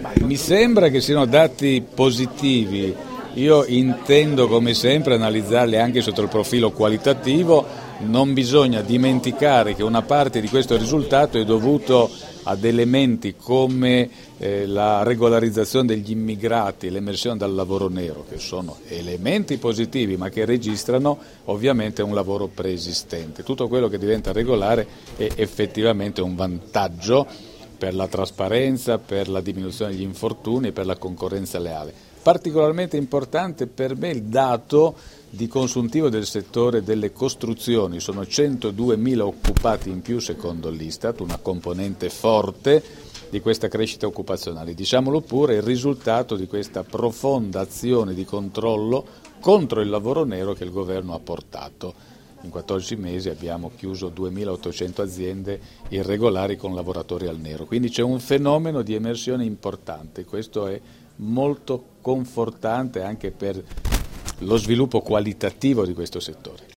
Mi sembra che siano dati positivi, io intendo come sempre analizzarli anche sotto il profilo qualitativo, non bisogna dimenticare che una parte di questo risultato è dovuto ad elementi come la regolarizzazione degli immigrati, l'emersione dal lavoro nero, che sono elementi positivi ma che registrano ovviamente un lavoro preesistente. Tutto quello che diventa regolare è effettivamente un vantaggio per la trasparenza, per la diminuzione degli infortuni e per la concorrenza leale. Particolarmente importante per me il dato di consuntivo del settore delle costruzioni, sono 102.000 occupati in più secondo l'Istat, una componente forte di questa crescita occupazionale. Diciamolo pure, il risultato di questa profonda azione di controllo contro il lavoro nero che il governo ha portato. In 14 mesi abbiamo chiuso 2.800 aziende irregolari con lavoratori al nero, quindi c'è un fenomeno di emersione importante, questo è molto confortante anche per lo sviluppo qualitativo di questo settore.